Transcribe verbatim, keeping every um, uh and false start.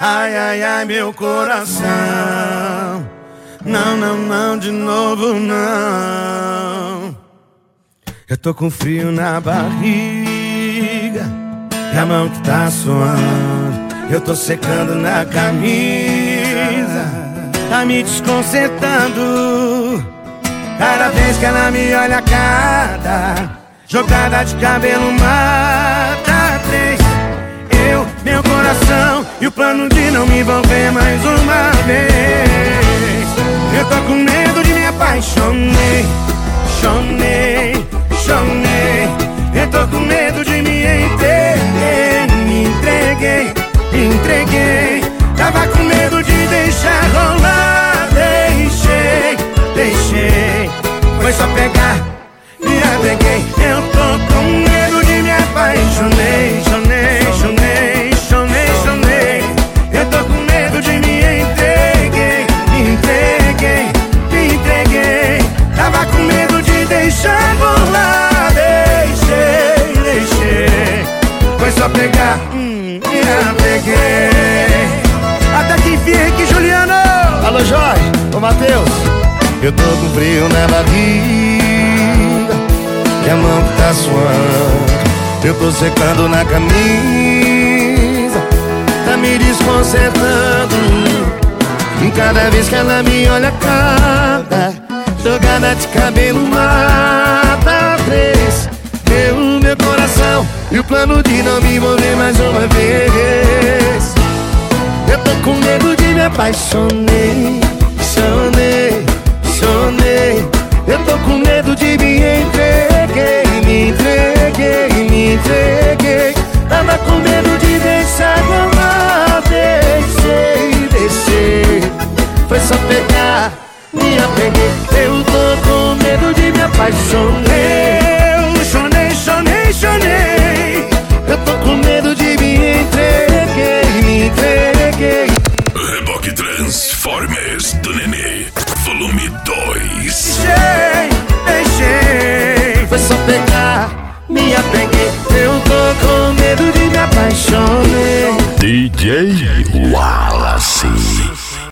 Ai, ai, ai, meu coração. Não, não, não, de novo não. Eu tô com frio na barriga e a mão que tá suando. Eu tô secando na camisa, tá me desconcertando. Cada vez que ela me olha, cada jogada de cabelo mata três. Eu, meu coração e o plano de não me envolver mais uma vez. Eu tô com medo de me apaixonei, chonei, chonei. Eu tô com medo de me entreguei, me entreguei, me entreguei. Tava com medo de deixar rolar, deixei, deixei. Foi só pegar, me apeguei. Eu tô com medo de me apaixonei, chonei, chonei, chonei, chonei. Eu tô com medo de me entreguei, me entreguei, me entreguei. Tava com medo de deixar rolar, deixei, deixei. Foi só pegar, hum, me apeguei. Até que enfim, Henrique Juliano. Alô, Jorge, ô Matheus. Eu tô com frio na barriga e a mão que tá suando. Eu tô secando na camisa, tá me desconcertando. E cada vez que ela me olha, cada jogada de cabelo mata três. Eu, meu coração e o plano de não me envolver mais uma vez. Eu tô com medo de me apaixonei, chonei, chonei. Eu tô com medo de me entreguei, me entreguei, me entreguei. Tava com medo de deixar rolar, deixei, deixei. Foi só pegar, me apeguei. Eu tô com medo de me apaixonei. Eu chonei, chonei, chonei. Eu tô com medo de me entreguei, me entreguei. Reboque Transformers do Nenê, volume dois. Deixei, deixei. Foi só pegar, me apeguei. Eu tô com medo de me apaixonei. D J Wallace.